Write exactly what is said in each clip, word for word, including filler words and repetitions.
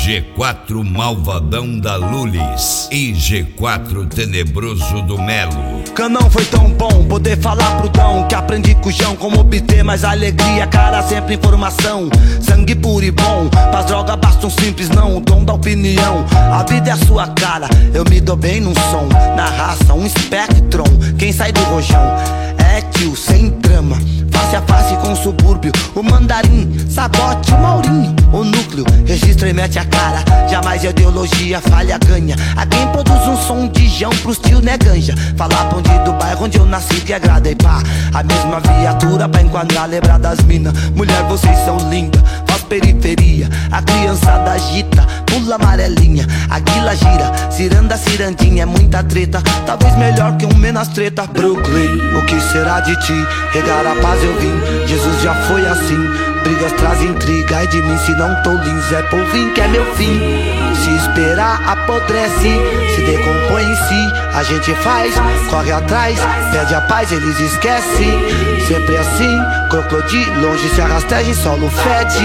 G quatro malvadão da Lulis e G quatro tenebroso do Melo. Canão foi tão bom poder falar pro Dão que aprendi com o João como obter mais alegria, cara, sempre informação. Sangue puro e bom, pras drogas basta um simples não, o dom da opinião. A vida é a sua cara, eu me dou bem num som. Na raça, um espectron, quem sai do rojão é tio, sem trama, face a face com o subúrbio. O mandarim, sabote, o Maurinho, o núcleo, registra e mete a cara. Jamais ideologia falha, ganha. A quem produz um som de Jão pros tio, né, ganja. Falar ponte do bairro onde eu nasci que agrada e pá. A mesma viatura pra enquadrar, lembrar das minas. Mulher, vocês são lindas, faz periferia. A criançada agita, pula amarelinha. A guila gira, ciranda, cirandinha. É muita treta, talvez melhor que um menos treta. Brooklyn, o que será de ti? Regar a paz eu vim, Jesus já foi assim. Brigas trazem intriga, e de mim se não tô lindo. Zé Polvinho que é meu fim. Se esperar apodrece, se decompõe em si. A gente faz, corre atrás, pede a paz, eles esquecem. Sempre assim, crocodilo, longe se arrasteja em solo fede.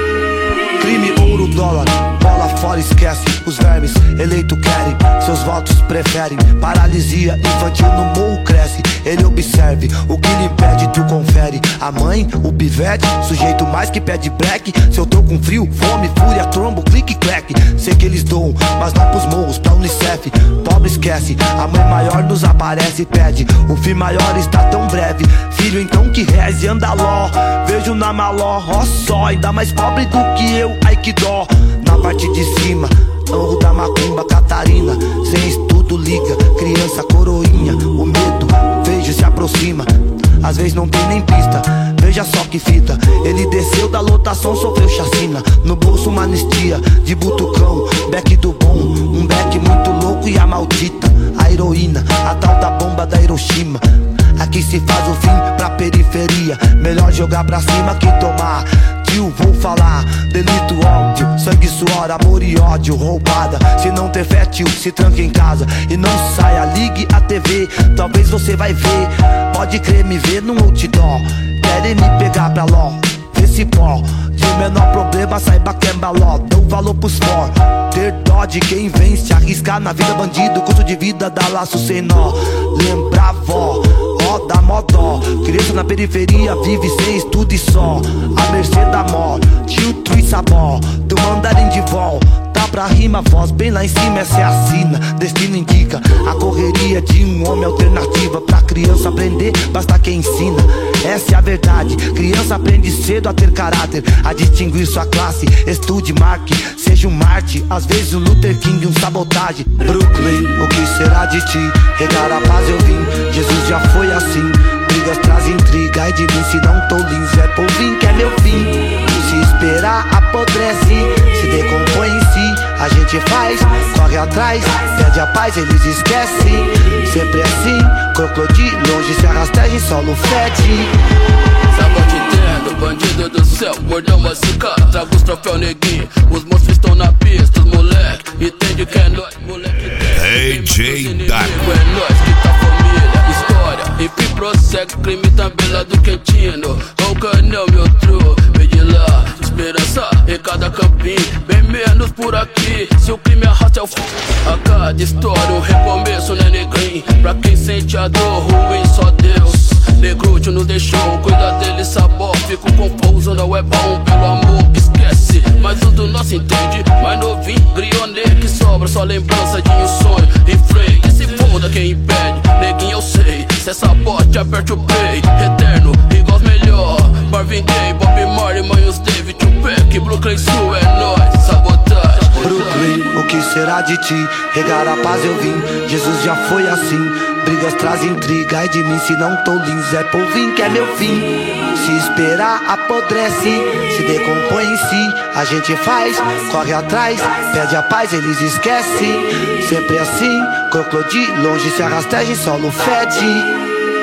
Crime, ouro, dólar, bola fora, esquece. Os vermes, eleito querem, seus votos preferem. Paralisia infantil no morro cresce. Ele observe, o que lhe impede tu confere. A mãe, o pivete, sujeito mais que pede black. Se eu tô com frio, fome, fúria, trombo, clique, clack. Sei que eles doam, mas não pros morros, pra Unicef. Pobre esquece, a mãe maior nos aparece e pede. O fim maior está tão breve. Filho então que reze, anda ló. Vejo na maló, ó só. Ainda mais pobre do que eu, ai que dó. Na parte de cima, Anro da Macumba, Catarina. Sem estudo liga, criança coroinha. O medo, vejo se aproxima. Às vezes não tem nem pista, veja só que fita. Ele desceu da lotação, sofreu chacina. No bolso uma anistia, de butucão. Beck do bom, um beck muito louco e a maldita. A heroína, a tal da bomba da Hiroshima. Aqui se faz o fim pra periferia. Melhor jogar pra cima que tomar. Tio, vou falar, delito, óbvio. Sangue, suor, amor e ódio, roubada. Se não ter fé, tio, se tranca em casa e não saia, ligue a T V. Talvez você vai ver, pode crer, me ver no outdoor. Querem me pegar pra ló, esse pó. De menor problema, saiba que é baló. Dou valor pros for, ter dó de quem vem se arriscar na vida. Bandido, custo de vida, dá laço sem nó. Lembra vó, ó, dá mó dó. Criança na periferia, vive sem estudo e só. A mercê da mó, tio Trui Sabó. Do mandarim de vol, tá pra rima, voz bem lá em cima, essa é a sina. Destino indica a correria de um homem, alternativa. Pra criança aprender, basta quem ensina. Essa é a verdade, criança aprende cedo a ter caráter, a distinguir sua classe. Estude, marque, seja um Marte. Às vezes um Luther King, um sabotagem. Brooklyn, o que será de ti? Regar a paz eu vim, Jesus já foi assim. Brigas trazem intriga, e de mim se não tô lindo. Zé Polvinho que é meu fim. Se esperar apodrece, se decompõe em si. A gente faz, corre atrás, pede a paz, eles esquecem. Sempre assim, crocodilo, longe se arrasteja em solo fede. Sabote entendo, bandido do céu, mordeu a zica, traga os troféus neguinho. Os monstros estão na pista, os moleque, entende que é nóis, moleque. D J Dark. É nóis que tá família, história, e que prossegue, crime também lá do Quentino. O canel, meu tru, vem de lá, esperança em cada campinho, bem menos por aqui. Se o crime arrasta é o fim, a cada história um recomeço, né, negrinho? Pra quem sente a dor ruim, só Deus. Negrúcio nos deixou, cuida dele, sabor. Fico confuso, não é bom, pelo amor, esquece. Mas um do nosso entende, mais novinho, grionê que sobra, só lembrança de um sonho. E freio, que se foda quem impede, neguinho eu sei. Se é sabote, aperte o play, eterno, igual os melhor. Marvin Gaye, Bob Marley, Manhos David, Tupac, Brooklyn Sul, é nóis, sabotagem. Brooklyn, o que será de ti? Regar a paz eu vim, Jesus já foi assim. Brigas trazem intriga, e de mim se não tô lindo. Zé Polvinho que é meu fim. Se esperar apodrece, se decompõe em si. A gente faz, corre atrás, pede a paz, eles esquecem. Sempre assim, crocodilo, longe se arrasteja em solo fede.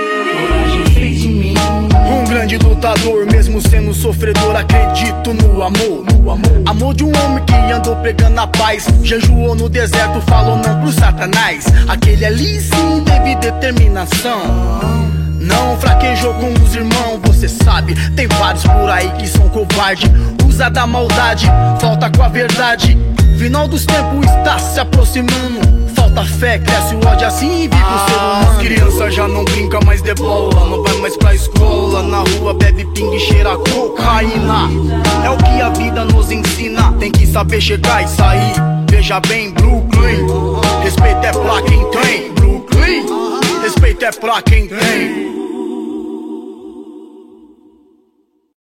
Um grande lutador, mesmo sendo sofredor, acredito no amor, no amor. Amor de um homem que andou pregando a paz, jejuou no deserto, falou não pro satanás. Aquele ali sim teve determinação. Não fraquejou com os irmãos, você sabe. Tem vários por aí que são covarde, usa da maldade, falta com a verdade. Final dos tempos está se aproximando. Falta fé, cresce o ódio, assim vive ah, o ser humano. As crianças já não brinca mais de bola, não vai mais pra escola. Na rua bebe pingue e cheira cocaína. É o que a vida nos ensina, tem que saber chegar e sair. Veja bem, Brooklyn, respeito é pra quem tem. Brooklyn, respeito é pra quem tem.